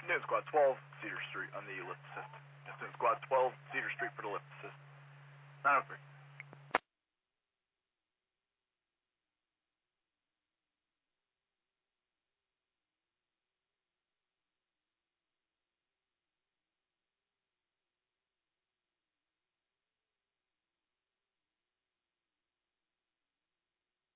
Student Squad 12, Cedar Street on the lift assist. Student Squad 12, Cedar Street for the lift assist. 903.